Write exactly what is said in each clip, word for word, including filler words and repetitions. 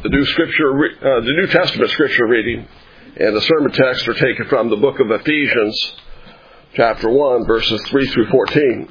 The New Scripture, uh, the New Testament Scripture reading and the sermon text are taken from the book of Ephesians, chapter one, verses three through fourteen.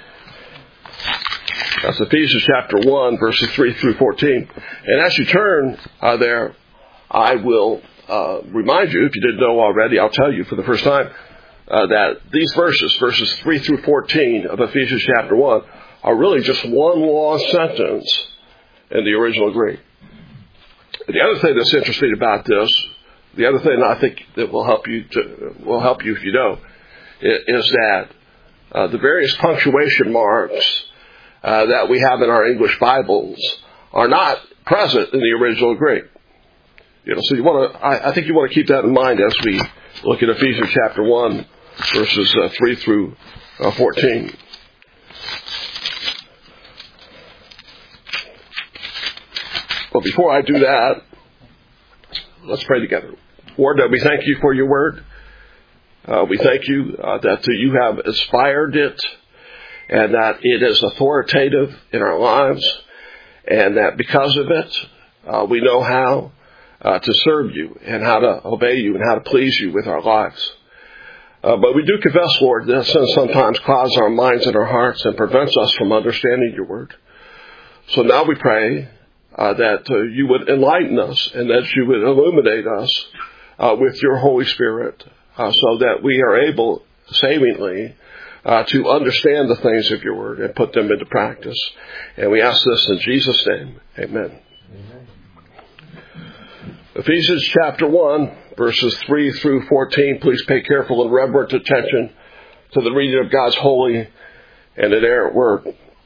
That's Ephesians chapter one, verses three through fourteen. And as you turn uh, there, I will uh, remind you, if you didn't know already, I'll tell you for the first time, uh, that these verses, verses three through fourteen of Ephesians chapter one, are really just one long sentence in the original Greek. The other thing that's interesting about this, the other thing I think that will help you to, will help you if you know, is that uh, the various punctuation marks uh, that we have in our English Bibles are not present in the original Greek. You know, so you want to, I, I think you want to keep that in mind as we look at Ephesians chapter one, verses uh, three through uh, fourteen. But before I do that, let's pray together. Lord, uh, we thank you for your word. Uh, we thank you uh, that uh, you have inspired it and that it is authoritative in our lives, and that because of it, uh, we know how uh, to serve you and how to obey you and how to please you with our lives. Uh, but we do confess, Lord, that sin sometimes clouds our minds and our hearts and prevents us from understanding your word. So now we pray Uh, that uh, you would enlighten us and that you would illuminate us uh, with your Holy Spirit uh, so that we are able savingly uh, to understand the things of your word and put them into practice. And we ask this in Jesus' name. Amen. Amen. Ephesians chapter one, verses three through fourteen. Please pay careful and reverent attention to the reading of God's holy and inerrant word.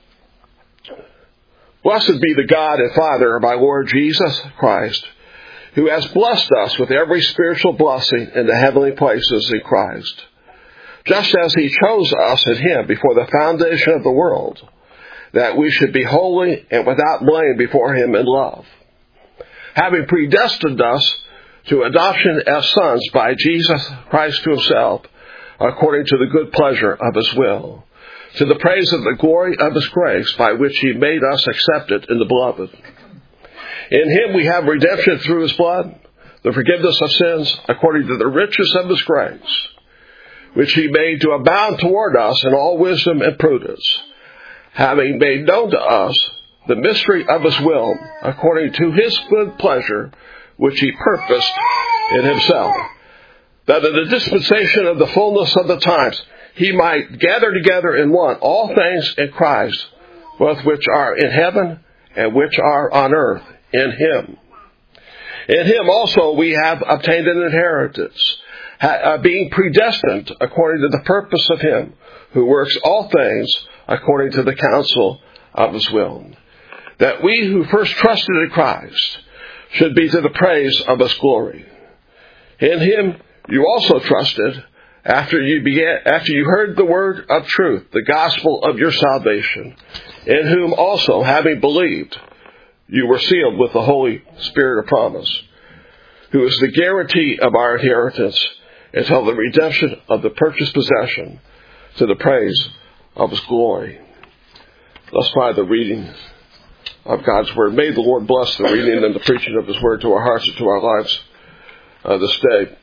Blessed be the God and Father of our Lord Jesus Christ, who has blessed us with every spiritual blessing in the heavenly places in Christ, just as he chose us in him before the foundation of the world, that we should be holy and without blame before him in love, having predestined us to adoption as sons by Jesus Christ to himself, according to the good pleasure of his will, to the praise of the glory of his grace, by which he made us accepted in the beloved. In him we have redemption through his blood, the forgiveness of sins, according to the riches of his grace, which he made to abound toward us in all wisdom and prudence, having made known to us the mystery of his will, according to his good pleasure, which he purposed in himself, that in the dispensation of the fullness of the times he might gather together in one all things in Christ, both which are in heaven and which are on earth, in him. In him also we have obtained an inheritance, being predestined according to the purpose of him who works all things according to the counsel of his will, that we who first trusted in Christ should be to the praise of his glory. In him you also trusted, After you began, after you heard the word of truth, the gospel of your salvation, in whom also, having believed, you were sealed with the Holy Spirit of promise, who is the guarantee of our inheritance until the redemption of the purchased possession, to the praise of his glory. Thus far the reading of God's word. May the Lord bless the reading and the preaching of his word to our hearts and to our lives uh, this day.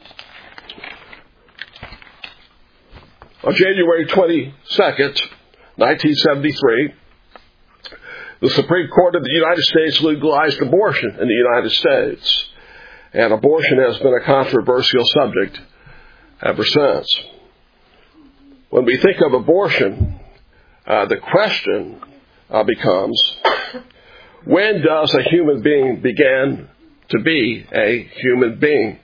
On January twenty-second, nineteen seventy-three, the Supreme Court of the United States legalized abortion in the United States, and abortion has been a controversial subject ever since. When we think of abortion, uh, the question uh, becomes, when does a human being begin to be a human being?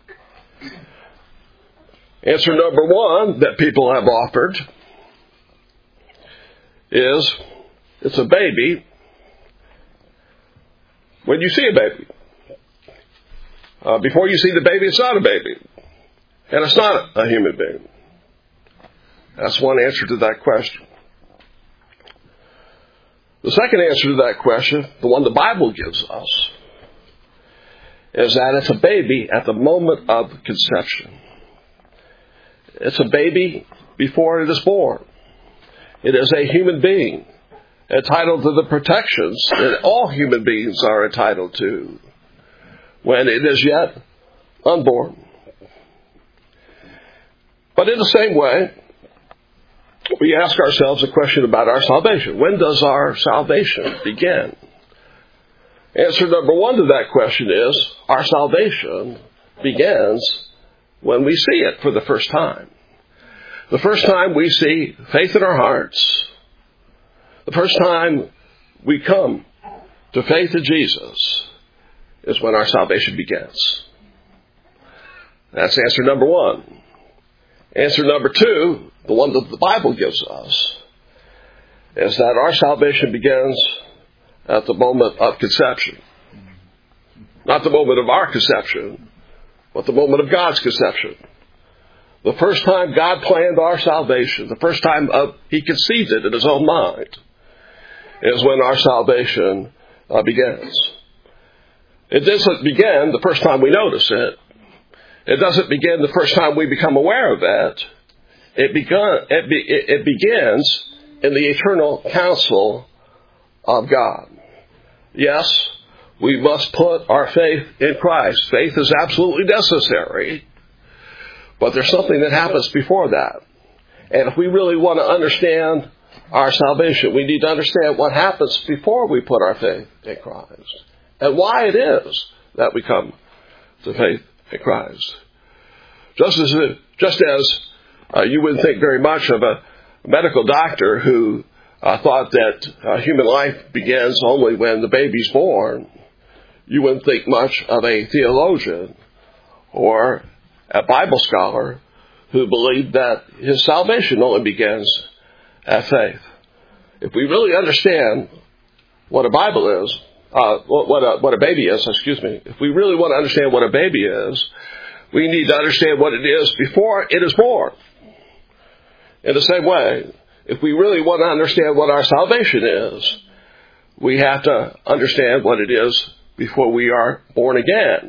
Answer number one that people have offered is, it's a baby when you see a baby. Uh, before you see the baby, it's not a baby. And it's not a human being. That's one answer to that question. The second answer to that question, the one the Bible gives us, is that it's a baby at the moment of conception. It's a baby before it is born. It is a human being entitled to the protections that all human beings are entitled to when it is yet unborn. But in the same way, we ask ourselves a question about our salvation. When does our salvation begin? Answer number one to that question is, our salvation begins when we see it for the first time. The first time we see faith in our hearts, the first time we come to faith in Jesus is when our salvation begins. That's answer number one. Answer number two, the one that the Bible gives us, is that our salvation begins at the moment of conception. Not the moment of our conception, but the moment of God's conception. The first time God planned our salvation, the first time of, He conceived it in His own mind, is when our salvation uh, begins. It doesn't begin the first time we notice it. It doesn't begin the first time we become aware of it. It, begun, it, be, it begins in the eternal counsel of God. Yes, we must put our faith in Christ. Faith is absolutely necessary. But there's something that happens before that. And if we really want to understand our salvation, we need to understand what happens before we put our faith in Christ. And why it is that we come to faith in Christ. Just as, just as uh, you wouldn't think very much of a medical doctor who uh, thought that uh, human life begins only when the baby's born, you wouldn't think much of a theologian or a Bible scholar who believed that his salvation only begins at faith. If we really understand what a Bible is, uh, what a, what a baby is, excuse me, if we really want to understand what a baby is, we need to understand what it is before it is born. In the same way, if we really want to understand what our salvation is, we have to understand what it is before we are born again.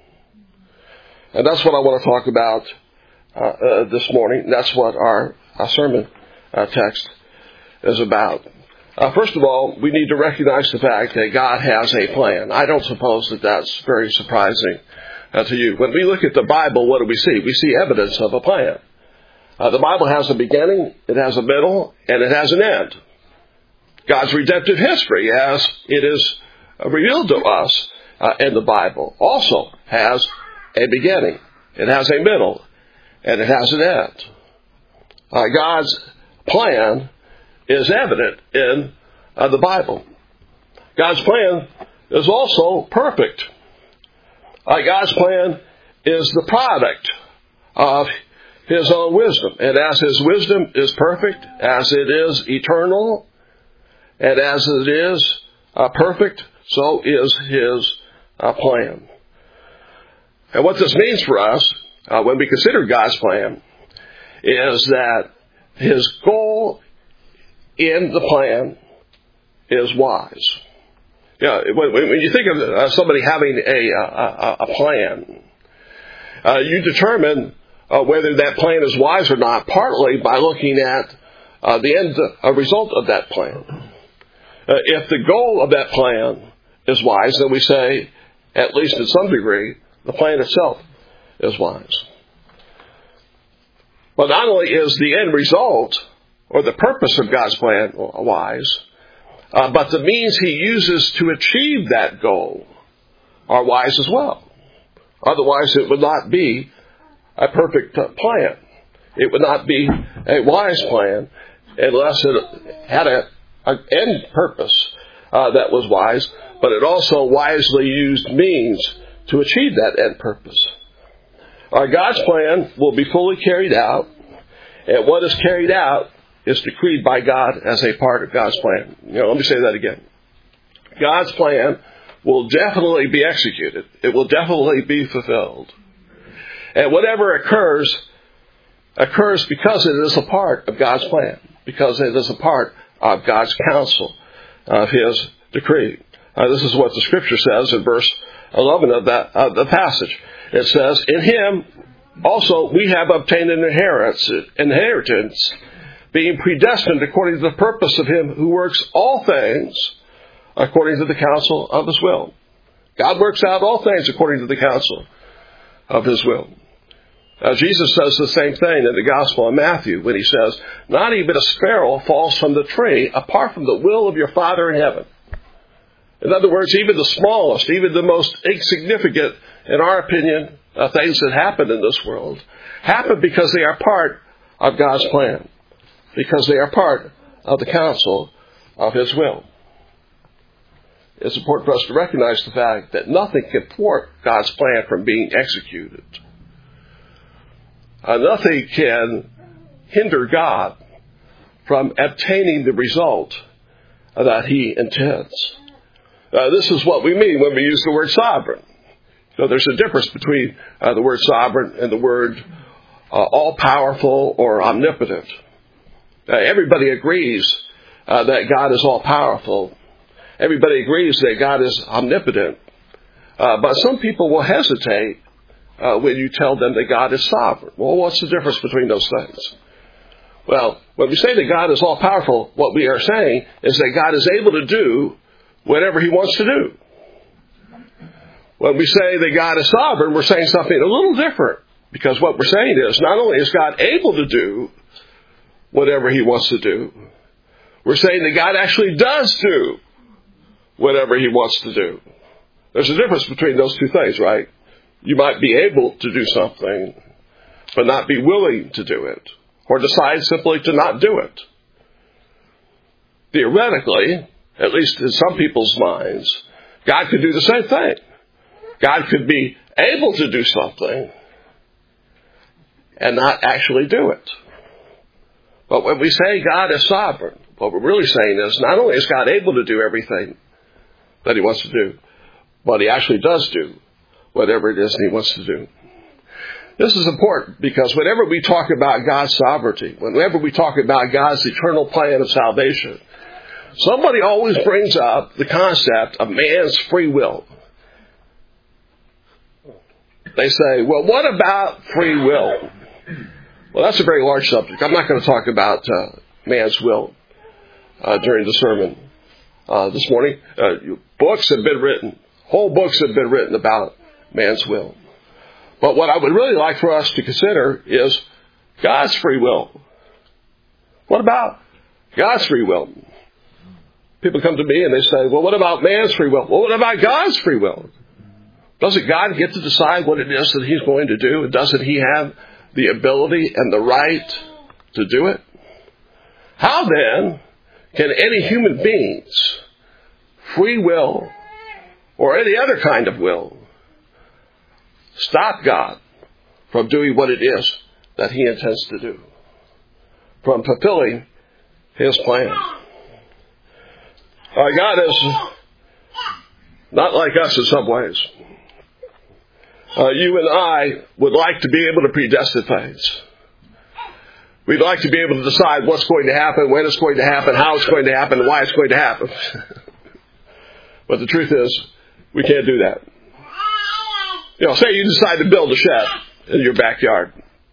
And that's what I want to talk about uh, uh, this morning. That's what our, our sermon uh, text is about. Uh, first of all, we need to recognize the fact that God has a plan. I don't suppose that that's very surprising uh, to you. When we look at the Bible, what do we see? We see evidence of a plan. Uh, the Bible has a beginning, it has a middle, and it has an end. God's redemptive history, as it is revealed to us uh, in the Bible, also has a beginning, it has a middle, and it has an end. Uh, God's plan is evident in uh, the Bible. God's plan is also perfect. Uh, God's plan is the product of His own wisdom. And as His wisdom is perfect, as it is eternal, and as it is uh, perfect, so is His uh, plan. And what this means for us, uh, when we consider God's plan, is that His goal in the plan is wise. Yeah, when, when you think of uh, somebody having a, a, a plan, uh, you determine uh, whether that plan is wise or not, partly by looking at uh, the end uh, result of that plan. Uh, if the goal of that plan is wise, then we say, at least in some degree, the plan itself is wise. But not only is the end result or the purpose of God's plan wise, uh, but the means He uses to achieve that goal are wise as well. Otherwise, it would not be a perfect plan. It would not be a wise plan unless it had an end purpose uh, that was wise, but it also wisely used means to achieve that end purpose. Our God's plan will be fully carried out, and what is carried out is decreed by God as a part of God's plan. You know, let me say that again. God's plan will definitely be executed. It will definitely be fulfilled. And whatever occurs, occurs because it is a part of God's plan, because it is a part of God's counsel, of His decree. Uh, this is what the Scripture says in verse eleven of that of the passage. It says, "In Him also we have obtained an inheritance, inheritance being predestined according to the purpose of him who works all things according to the counsel of his will. God works out all things according to the counsel of his will. Now, Jesus says the same thing in the Gospel of Matthew when he says, not even a sparrow falls from the tree apart from the will of your Father in heaven. In other words, even the smallest, even the most insignificant, in our opinion, uh, things that happen in this world, happen because they are part of God's plan, because they are part of the counsel of his will. It's important for us to recognize the fact that nothing can thwart God's plan from being executed. Uh, nothing can hinder God from obtaining the result that he intends. Uh, this is what we mean when we use the word sovereign. So there's a difference between uh, the word sovereign and the word uh, all-powerful or omnipotent. Uh, everybody agrees uh, that God is all-powerful. Everybody agrees that God is omnipotent. Uh, but some people will hesitate uh, when you tell them that God is sovereign. Well, what's the difference between those things? Well, when we say that God is all-powerful, what we are saying is that God is able to do whatever he wants to do. When we say that God is sovereign, we're saying something a little different. Because what we're saying is, not only is God able to do whatever he wants to do, we're saying that God actually does do whatever he wants to do. There's a difference between those two things, right? You might be able to do something, but not be willing to do it, or decide simply to not do it. Theoretically, at least in some people's minds, God could do the same thing. God could be able to do something and not actually do it. But when we say God is sovereign, what we're really saying is not only is God able to do everything that he wants to do, but he actually does do whatever it is that he wants to do. This is important because whenever we talk about God's sovereignty, whenever we talk about God's eternal plan of salvation, somebody always brings up the concept of man's free will. They say, well, what about free will? Well, that's a very large subject. I'm not going to talk about uh, man's will uh, during the sermon uh, this morning. Uh, books have been written, whole books have been written about man's will. But what I would really like for us to consider is God's free will. What about God's free will? People come to me and they say, well, what about man's free will? Well, what about God's free will? Doesn't God get to decide what it is that he's going to do? And doesn't he have the ability and the right to do it? How then can any human being's free will or any other kind of will stop God from doing what it is that he intends to do, from fulfilling his plan? Uh, God is not like us in some ways. Uh, you and I would like to be able to predestine things. We'd like to be able to decide what's going to happen, when it's going to happen, how it's going to happen, and why it's going to happen. But the truth is, we can't do that. You know, say you decide to build a shed in your backyard.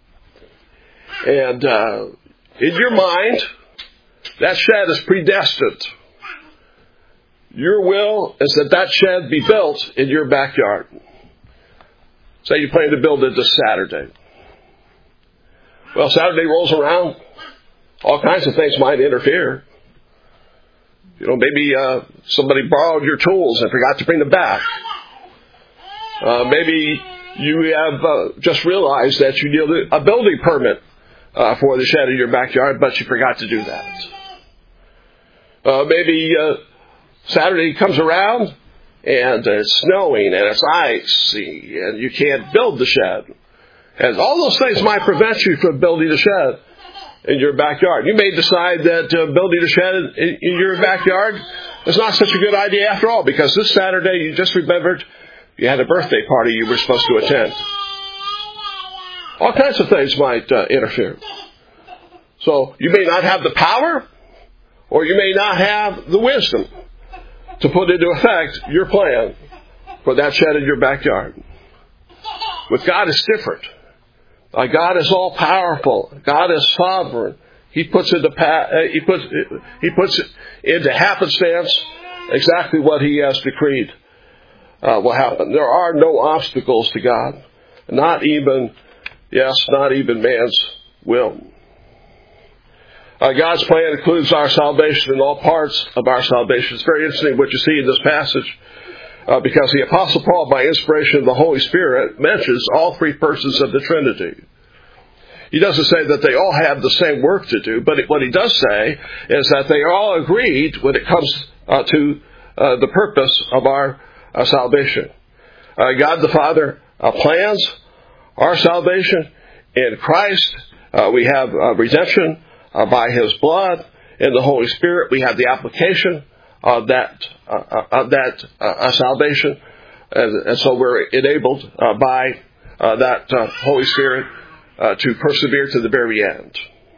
And uh, in your mind, that shed is predestined. Your will is that that shed be built in your backyard. Say you plan to build it this Saturday. Well, Saturday rolls around. All kinds of things might interfere. You know, maybe uh, somebody borrowed your tools and forgot to bring them back. Uh, maybe you have uh, just realized that you need a building permit uh, for the shed in your backyard, but you forgot to do that. Uh, maybe uh, Saturday comes around and it's snowing and it's icy and you can't build the shed. And all those things might prevent you from building a shed in your backyard. You may decide that uh, building a shed in, in your backyard is not such a good idea after all, because this Saturday you just remembered you had a birthday party you were supposed to attend. All kinds of things might uh, interfere. So you may not have the power, or you may not have the wisdom to put into effect your plan for that shed in your backyard. With God, it's different. Uh, God is all-powerful. God is sovereign. He puts into pa- he puts he puts into happenstance exactly what he has decreed uh, will happen. There are no obstacles to God, not even yes, not even man's will. Uh, God's plan includes our salvation in all parts of our salvation. It's very interesting what you see in this passage uh, because the Apostle Paul, by inspiration of the Holy Spirit, mentions all three persons of the Trinity. He doesn't say that they all have the same work to do, but what he does say is that they are all agreed when it comes uh, to uh, the purpose of our uh, salvation. Uh, God the Father uh, plans our salvation. In Christ, uh, we have uh, redemption uh, by His blood. In the Holy Spirit, we have the application of that uh, of that uh, salvation, and, and so we're enabled uh, by uh, that uh, Holy Spirit Uh, to persevere to the very end.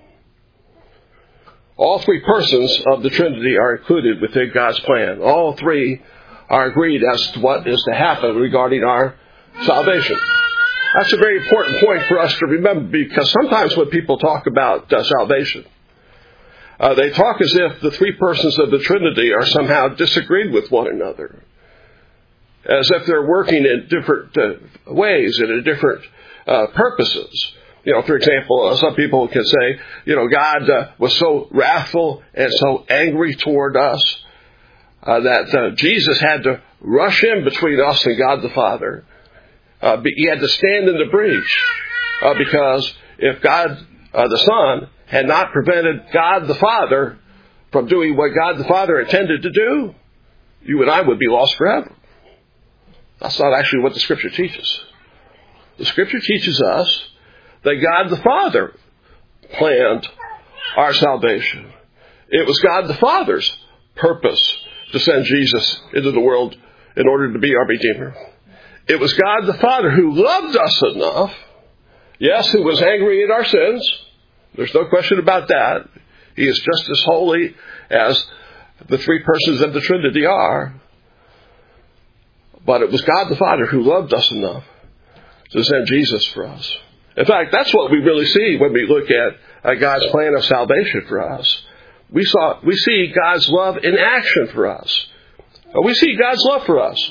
All three persons of the Trinity are included within God's plan. All three are agreed as to what is to happen regarding our salvation. That's a very important point for us to remember, because sometimes when people talk about uh, salvation, uh, they talk as if the three persons of the Trinity are somehow disagreed with one another, as if they're working in different uh, ways and in different uh, purposes. You know, for example, uh, some people can say, you know, God uh, was so wrathful and so angry toward us uh, that uh, Jesus had to rush in between us and God the Father. Uh, he had to stand in the breach uh, because if God uh, the Son had not prevented God the Father from doing what God the Father intended to do, you and I would be lost forever. That's not actually what the Scripture teaches. The Scripture teaches us that God the Father planned our salvation. It was God the Father's purpose to send Jesus into the world in order to be our Redeemer. It was God the Father who loved us enough, yes, who was angry at our sins. There's no question about that. He is just as holy as the three persons of the Trinity are. But it was God the Father who loved us enough to send Jesus for us. In fact, that's what we really see when we look at uh, God's plan of salvation for us. We saw, we see God's love in action for us. Uh, we see God's love for us.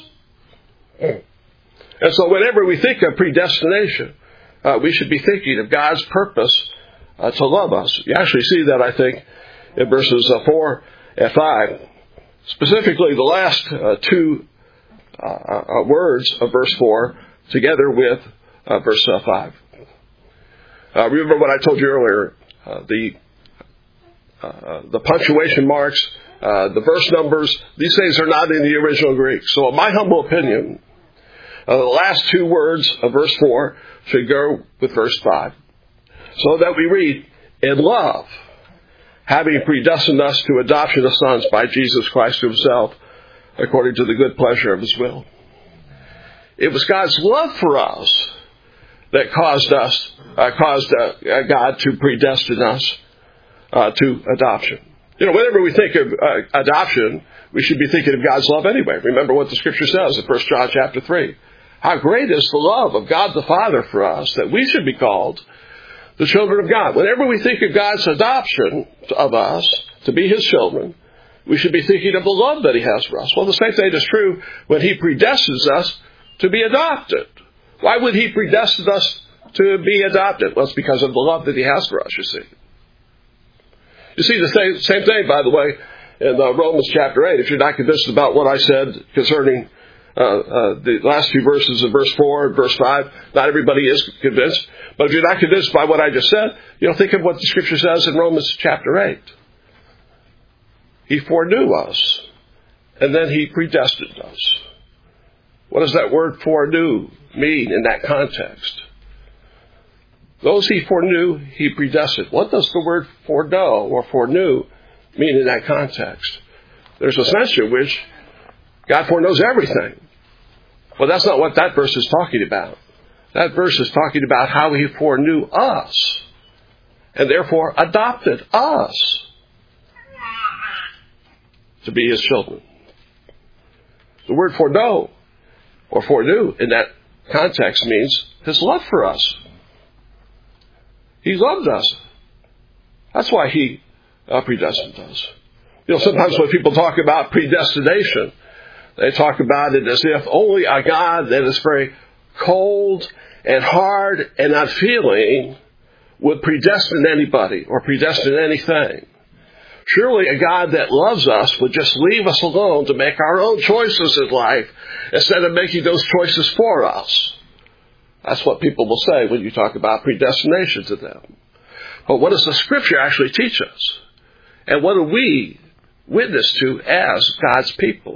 And so whenever we think of predestination, uh, we should be thinking of God's purpose uh, to love us. You actually see that, I think, in verses uh, four and five. Specifically, the last uh, two uh, uh, words of verse four together with uh, verse uh, five. Uh, remember what I told you earlier, uh, the uh, the punctuation marks, uh, the verse numbers, these things are not in the original Greek. So in my humble opinion, uh, the last two words of verse four should go with verse five. So that we read, in love, having predestined us to adoption of sons by Jesus Christ Himself, according to the good pleasure of His will. It was God's love for us that caused us, uh, caused uh, God to predestine us uh, to adoption. You know, whenever we think of uh, adoption, we should be thinking of God's love anyway. Remember what the Scripture says in First John chapter three. How great is the love of God the Father for us that we should be called the children of God. Whenever we think of God's adoption of us to be His children, we should be thinking of the love that He has for us. Well, the same thing is true when He predestines us to be adopted. Why would He predestine us to be adopted? Well, it's because of the love that He has for us, you see. You see the same, same thing, by the way, in uh, Romans chapter eight. If you're not convinced about what I said concerning uh, uh, the last few verses of verse four and verse five, not everybody is convinced. But if you're not convinced by what I just said, you know, think of what the Scripture says in Romans chapter eight. He foreknew us, and then He predestined us. What does that word foreknew mean in that context? Those He foreknew, He predestined. What does the word foreknow or foreknew mean in that context? There's a sense in which God foreknows everything. Well, that's not what that verse is talking about. That verse is talking about how He foreknew us and therefore adopted us to be His children. The word foreknow or foreknew in that context means His love for us. He loved us That's why He uh, predestined us. You know, sometimes when people talk about predestination, they talk about it as if only a God that is very cold and hard and unfeeling would predestine anybody or predestine anything. Surely a God that loves us would just leave us alone to make our own choices in life instead of making those choices for us. That's what people will say when you talk about predestination to them. But what does the Scripture actually teach us? And what do we witness to as God's people?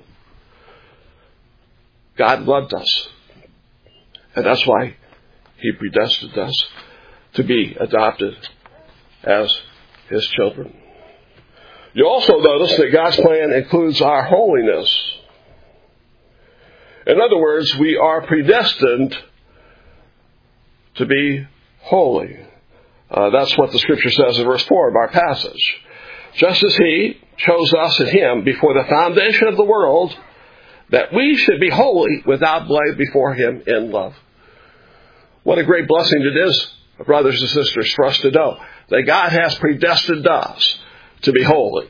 God loved us. And that's why He predestined us to be adopted as His children. You also notice that God's plan includes our holiness. In other words, we are predestined to be holy. Uh, that's what the Scripture says in verse four of our passage. Just as He chose us in Him before the foundation of the world, that we should be holy without blame before Him in love. What a great blessing it is, brothers and sisters, for us to know that God has predestined us to be holy.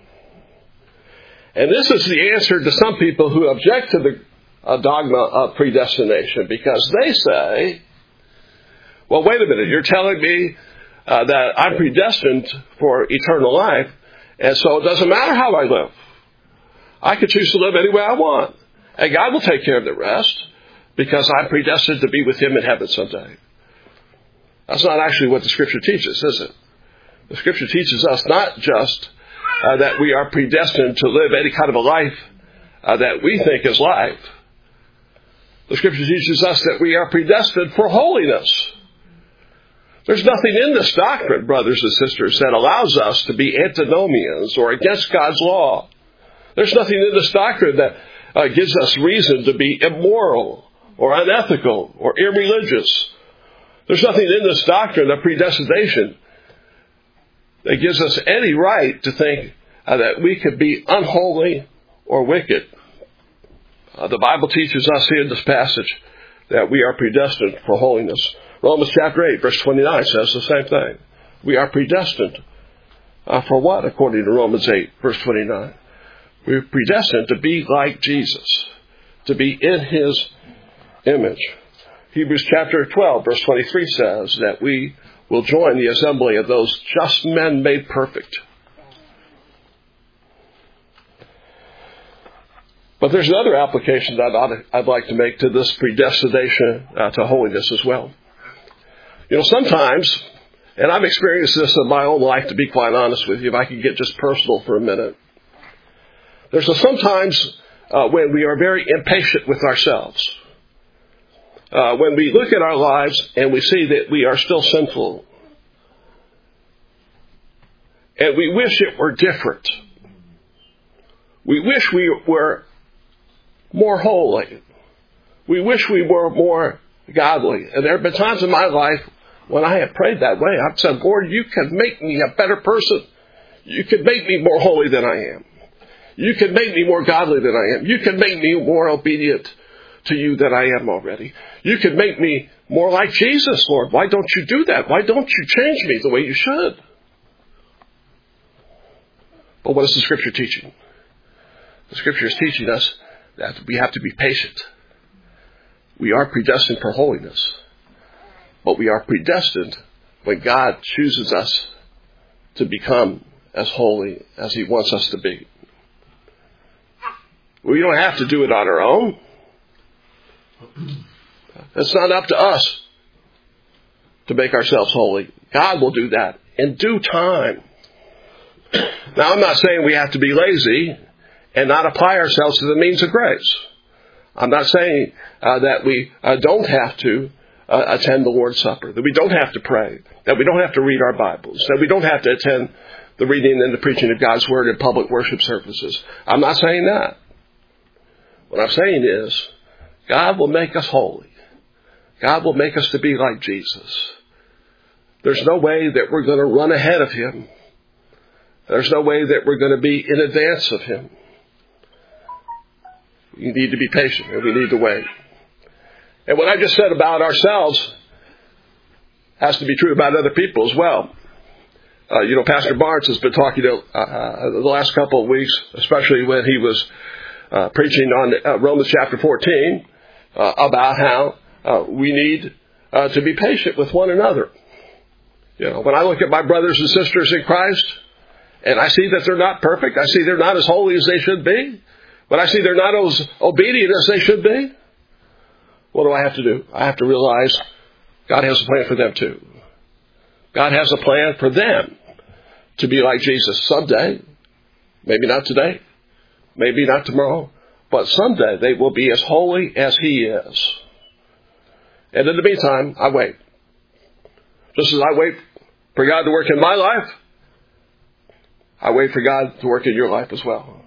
And this is the answer to some people who object to the uh, dogma of predestination, because they say, well, wait a minute, you're telling me uh, that I'm predestined for eternal life, and so it doesn't matter how I live. I can choose to live any way I want, and God will take care of the rest, because I'm predestined to be with Him in heaven someday. That's not actually what the Scripture teaches, is it? The Scripture teaches us not just uh, that we are predestined to live any kind of a life uh, that we think is life. The Scripture teaches us that we are predestined for holiness. There's nothing in this doctrine, brothers and sisters, that allows us to be antinomians or against God's law. There's nothing in this doctrine that uh, gives us reason to be immoral or unethical or irreligious. There's nothing in this doctrine of predestination that gives us any right to think uh, that we could be unholy or wicked. Uh, the Bible teaches us here in this passage that we are predestined for holiness. Romans chapter eight, verse twenty-nine says the same thing. We are predestined uh, for what, according to Romans eight, verse twenty-nine? We're predestined to be like Jesus, to be in His image. Hebrews chapter twelve, verse twenty-three says that we will join the assembly of those just men made perfect. But there's another application that I'd like to make to this predestination uh, to holiness as well. You know, sometimes, and I've experienced this in my own life, to be quite honest with you, if I could get just personal for a minute. There's a sometimes uh, when we are very impatient with ourselves. Uh, when we look at our lives and we see that we are still sinful. And we wish it were different. We wish we were more holy. We wish we were more godly. And there have been times in my life when I have prayed that way. I've said, Lord, you can make me a better person. You can make me more holy than I am. You can make me more godly than I am. You can make me more obedient to you than I am already. You can make me more like Jesus, Lord. Why don't you do that? Why don't you change me the way you should? But what is the Scripture teaching? The Scripture is teaching us that we have to be patient. We are predestined for holiness. But we are predestined when God chooses us to become as holy as He wants us to be. We don't have to do it on our own. It's not up to us to make ourselves holy. God will do that in due time. Now, I'm not saying we have to be lazy and not apply ourselves to the means of grace. I'm not saying uh, that we uh, don't have to uh, attend the Lord's Supper, that we don't have to pray, that we don't have to read our Bibles, that we don't have to attend the reading and the preaching of God's Word in public worship services. I'm not saying that. What I'm saying is, God will make us holy. God will make us to be like Jesus. There's no way that we're going to run ahead of Him. There's no way that we're going to be in advance of Him. We need to be patient and we need to wait. And what I just said about ourselves has to be true about other people as well. Uh, you know, Pastor Barnes has been talking to, uh, the last couple of weeks, especially when he was uh, preaching on uh, Romans chapter fourteen, uh, about how uh, we need uh, to be patient with one another. You know, when I look at my brothers and sisters in Christ, and I see that they're not perfect, I see they're not as holy as they should be, but I see they're not as obedient as they should be, what do I have to do? I have to realize God has a plan for them too. God has a plan for them to be like Jesus someday. Maybe not today. Maybe not tomorrow. But someday they will be as holy as He is. And in the meantime, I wait. Just as I wait for God to work in my life, I wait for God to work in your life as well.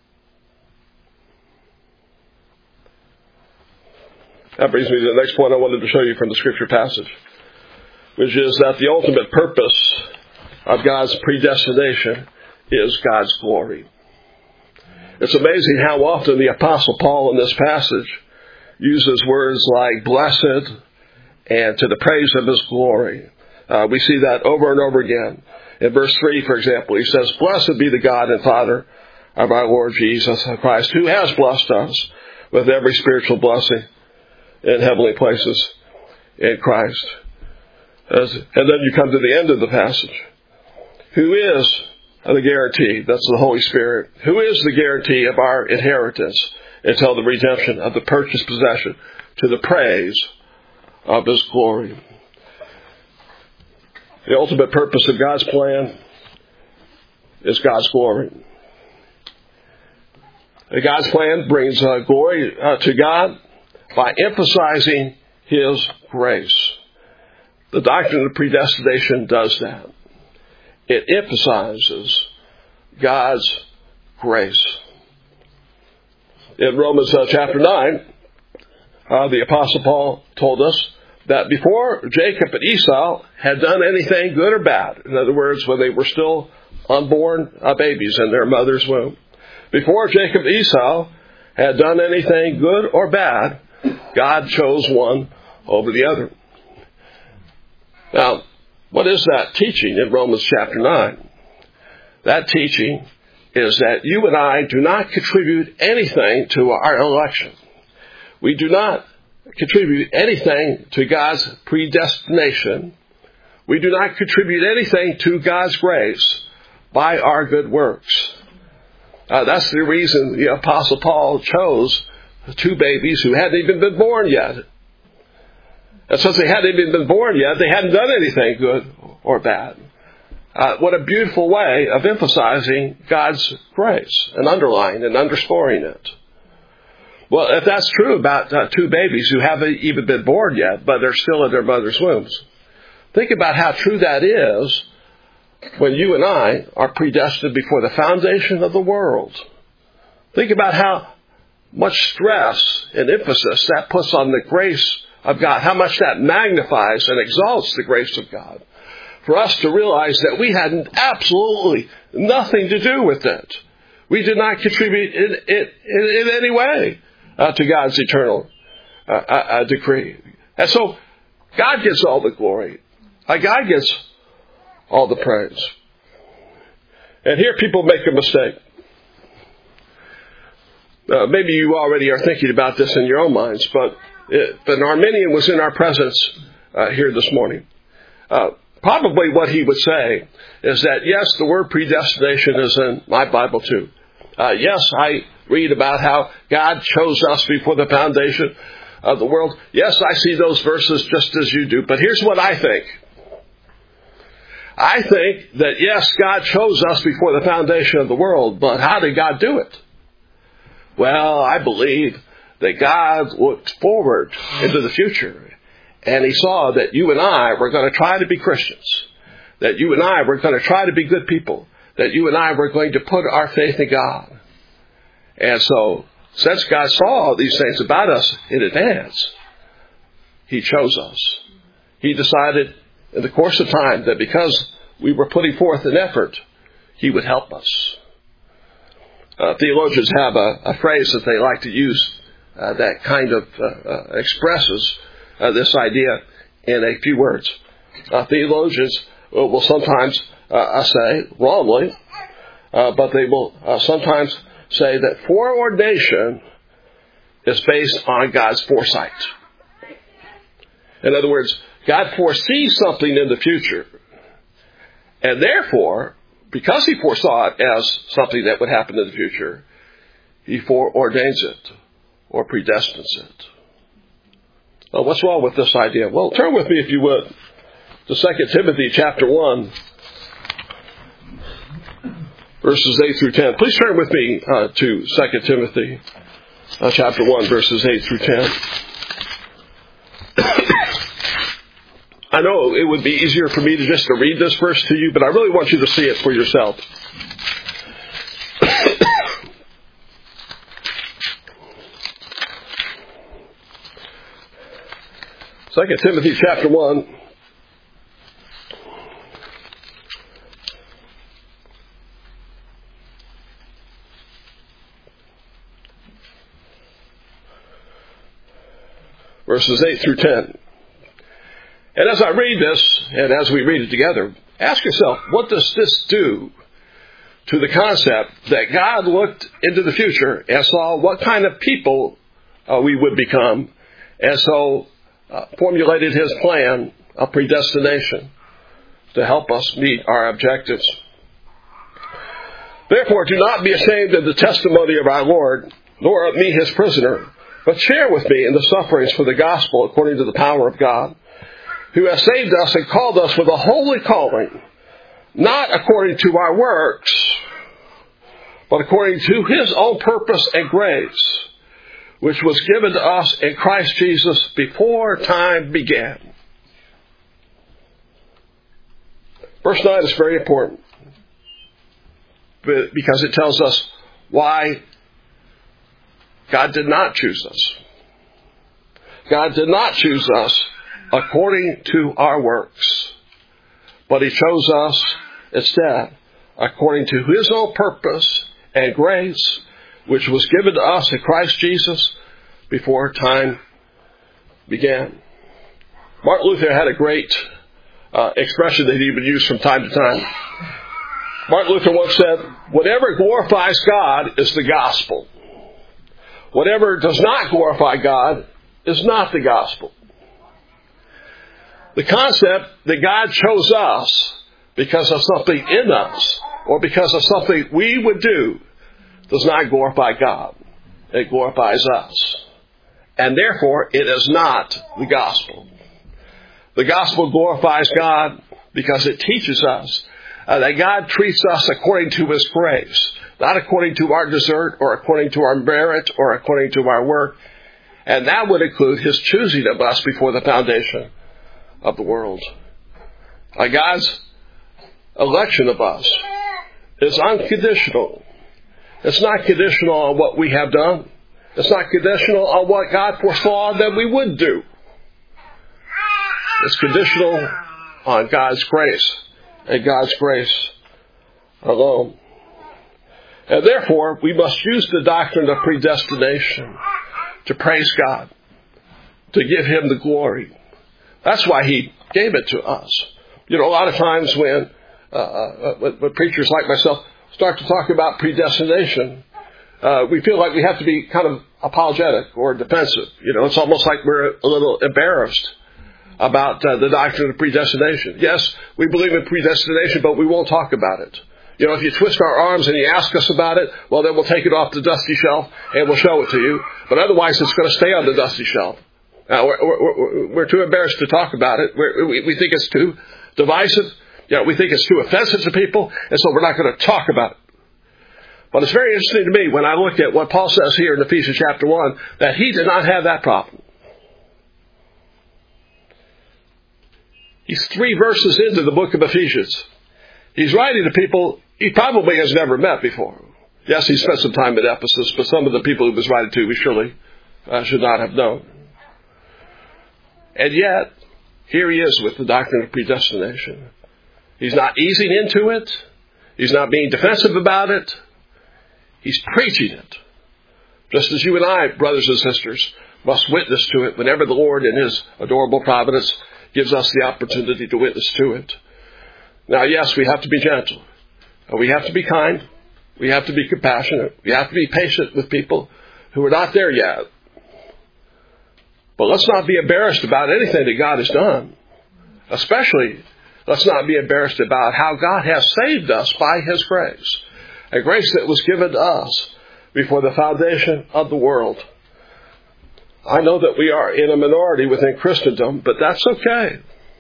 That brings me to the next point I wanted to show you from the scripture passage, which is that the ultimate purpose of God's predestination is God's glory. It's amazing how often the Apostle Paul in this passage uses words like blessed and to the praise of His glory. Uh, we see that over and over again. In verse three, for example, he says, "Blessed be the God and Father of our Lord Jesus Christ, who has blessed us with every spiritual blessing in heavenly places in Christ." As, and then you come to the end of the passage. Who is the guarantee? That's the Holy Spirit. Who is the guarantee of our inheritance until the redemption of the purchased possession to the praise of His glory? The ultimate purpose of God's plan is God's glory. And God's plan brings uh, glory uh, to God by emphasizing His grace. The doctrine of predestination does that. It emphasizes God's grace. In Romans uh, chapter nine, uh, the Apostle Paul told us that before Jacob and Esau had done anything good or bad, in other words, when they were still unborn uh, babies in their mother's womb, before Jacob and Esau had done anything good or bad, God chose one over the other. Now, what is that teaching in Romans chapter nine? That teaching is that you and I do not contribute anything to our election. We do not contribute anything to God's predestination. We do not contribute anything to God's grace by our good works. Uh, that's the reason the Apostle Paul chose two babies who hadn't even been born yet. And since they hadn't even been born yet, they hadn't done anything good or bad. Uh, what a beautiful way of emphasizing God's grace and underlying and underscoring it. Well, if that's true about uh, two babies who haven't even been born yet, but they're still in their mother's wombs, think about how true that is when you and I are predestined before the foundation of the world. Think about how much stress and emphasis that puts on the grace of God, how much that magnifies and exalts the grace of God. For us to realize that we had absolutely nothing to do with it. We did not contribute in, in, in, in any way uh, to God's eternal uh, uh, decree. And so God gets all the glory. Uh, God gets all the praise. And here people make a mistake. Uh, maybe you already are thinking about this in your own minds, but if an Arminian was in our presence uh, here this morning, uh, probably what he would say is that, yes, the word predestination is in my Bible too. Uh, yes, I read about how God chose us before the foundation of the world. Yes, I see those verses just as you do. But here's what I think. I think that, yes, God chose us before the foundation of the world, but how did God do it? Well, I believe that God looked forward into the future, and He saw that you and I were going to try to be Christians, that you and I were going to try to be good people, that you and I were going to put our faith in God. And so, since God saw these things about us in advance, He chose us. He decided in the course of time that because we were putting forth an effort, He would help us. Uh, theologians have a, a phrase that they like to use uh, that kind of uh, uh, expresses uh, this idea in a few words. Uh, theologians will sometimes uh, say, wrongly, uh, but they will uh, sometimes say that foreordination is based on God's foresight. In other words, God foresees something in the future, and therefore, because he foresaw it as something that would happen in the future, he foreordains it or predestines it. Now, what's wrong with this idea? Well, turn with me, if you would, to Second Timothy chapter one, verses eight through ten. Please turn with me uh, to Second Timothy uh, chapter one, verses eight through ten. I know it would be easier for me to just to read this verse to you, but I really want you to see it for yourself. Second Timothy chapter one. Verses eight through ten. And as I read this, and as we read it together, ask yourself, what does this do to the concept that God looked into the future and saw what kind of people uh, we would become, and so uh, formulated his plan of predestination to help us meet our objectives. Therefore, do not be ashamed of the testimony of our Lord, nor of me his prisoner, but share with me in the sufferings for the gospel according to the power of God, who has saved us and called us with a holy calling, not according to our works, but according to his own purpose and grace, which was given to us in Christ Jesus before time began. Verse nine is very important because it tells us why God did not choose us. God did not choose us according to our works, but he chose us instead according to his own purpose and grace, which was given to us in Christ Jesus before time began. Martin Luther had a great uh, expression that he would use from time to time. Martin Luther once said, whatever glorifies God is the gospel. Whatever does not glorify God is not the gospel. The concept that God chose us because of something in us or because of something we would do does not glorify God. It glorifies us. And therefore, it is not the gospel. The gospel glorifies God because it teaches us uh, that God treats us according to his grace, not according to our desert or according to our merit or according to our work. And that would include his choosing of us before the foundation of the world. Uh, God's election of us is unconditional. It's not conditional on what we have done. It's not conditional on what God foresaw that we would do. It's conditional on God's grace and God's grace alone. And therefore, we must use the doctrine of predestination to praise God, to give him the glory. That's why he gave it to us. You know, a lot of times when, uh, uh, when, when preachers like myself start to talk about predestination, uh, we feel like we have to be kind of apologetic or defensive. You know, it's almost like we're a little embarrassed about uh, the doctrine of predestination. Yes, we believe in predestination, but we won't talk about it. You know, if you twist our arms and you ask us about it, well, then we'll take it off the dusty shelf and we'll show it to you. But otherwise, it's going to stay on the dusty shelf. Uh, we're, we're, we're too embarrassed to talk about it. We're, we, we think it's too divisive. You know, we think it's too offensive to people, and so we're not going to talk about it. But it's very interesting to me when I look at what Paul says here in Ephesians chapter one, that he did not have that problem. He's three verses into the book of Ephesians. He's writing to people he probably has never met before. Yes, he spent some time at Ephesus, but some of the people he was writing to, we surely uh, should not have known. And yet, here he is with the doctrine of predestination. He's not easing into it. He's not being defensive about it. He's preaching it. Just as you and I, brothers and sisters, must witness to it whenever the Lord in his adorable providence gives us the opportunity to witness to it. Now, yes, we have to be gentle. We have to be kind. We have to be compassionate. We have to be patient with people who are not there yet. But let's not be embarrassed about anything that God has done. Especially, let's not be embarrassed about how God has saved us by His grace. A grace that was given to us before the foundation of the world. I know that we are in a minority within Christendom, but that's okay.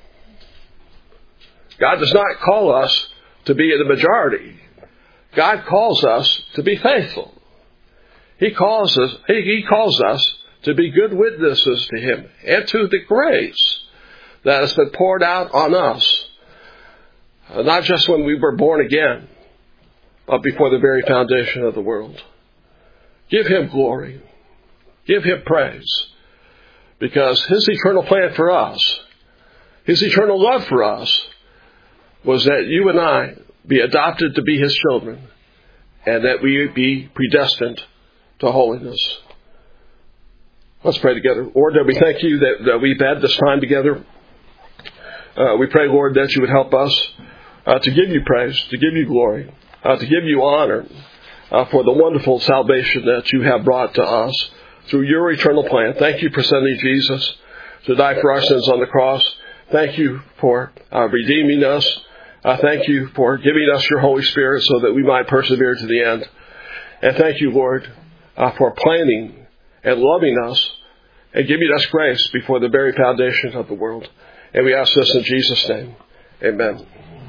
God does not call us to be in the majority. God calls us to be faithful. He calls us, he, he calls us to be good witnesses to Him and to the grace that has been poured out on us. Uh, not just when we were born again, but before the very foundation of the world. Give Him glory. Give Him praise. Because His eternal plan for us, His eternal love for us, was that you and I be adopted to be His children, and that we be predestined to holiness. Let's pray together. Lord, that we thank You that, that we've had this time together. Uh, we pray, Lord, that You would help us uh, to give You praise, to give You glory, uh, to give You honor uh, for the wonderful salvation that You have brought to us through Your eternal plan. Thank You for sending Jesus to die for our sins on the cross. Thank You for uh, redeeming us. Uh, thank You for giving us Your Holy Spirit so that we might persevere to the end. And thank You, Lord, uh, for planning and loving us and giving us grace before the very foundation of the world. And we ask this in Jesus' name. Amen.